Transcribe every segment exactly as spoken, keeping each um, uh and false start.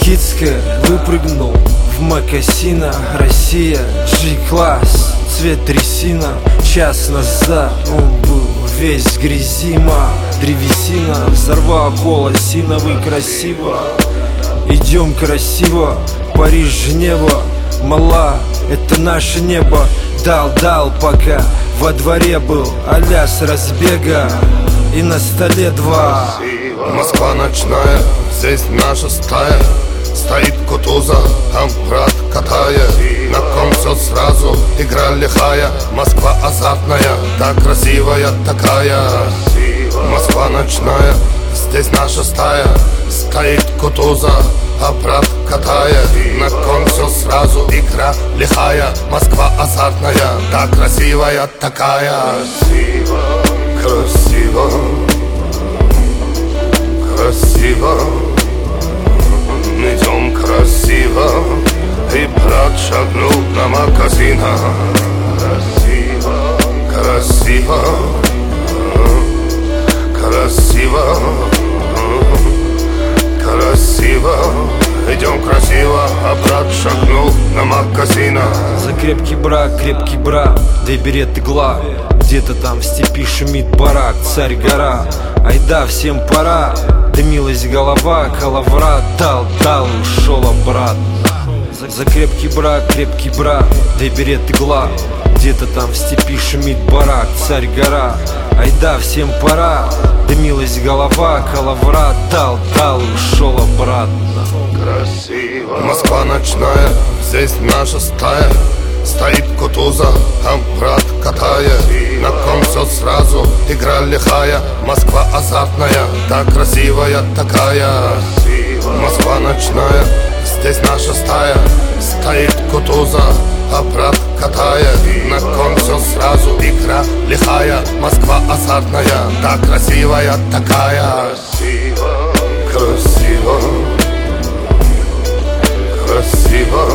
Бандитская, выпрыгнул в мокасинах. Россия, G-класс, цвет трясина. Час назад он был весь в грязи, ма. Древесина, взорвал колосиновый красиво. Идем красиво, Париж, Женева. Мала, это наше небо. Дал-дал, пока во дворе был а-ля с разбега. И на столе два. Москва ночная, здесь наша стая. Стоит Кутузов, там брат катает. На ком все сразу, игра лихая. Москва азартная, так красивая такая. Москва ночная, здесь наша стая. Стоит Кутузов, а брат катает. На ком все сразу, игра лихая. Москва азартная, так красивая такая. Красиво, красиво, идем красиво. И брат шагнул на магазина. Красиво, красиво, красиво, красиво. Идем красиво, а брат шагнул на магазина. За крепкий брак, крепкий брак, дай берет игла. Где-то там в степи шумит барак, царь гора. Айда, всем пора, дымилась голова. Калаврат дал, дал, ушел обратно. За, за крепкий брак, крепкий брак, дай берет игла. Где-то там в степи шумит барак, царь гора. Айда, всем пора, дымилась голова. Калаврат дал, дал, ушел обратно. Красиво. Москва ночная, здесь наша стая. Стоит Кутузов, там брат катает. На ком все сразу, игра лихая. Москва азартная, так красивая такая. Москва ночная, здесь наша стая. Стоит Кутузов, а брат катает. На ком все сразу, игра лихая. Москва азартная, так красивая такая. Красиво, красиво,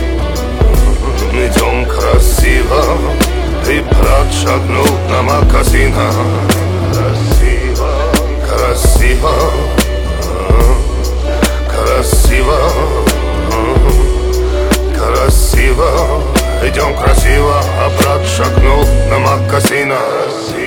идем красиво. И брат шагнул на магазина. Красиво, красиво, красиво, красиво. Идем красиво, а брат шагнул на магазина.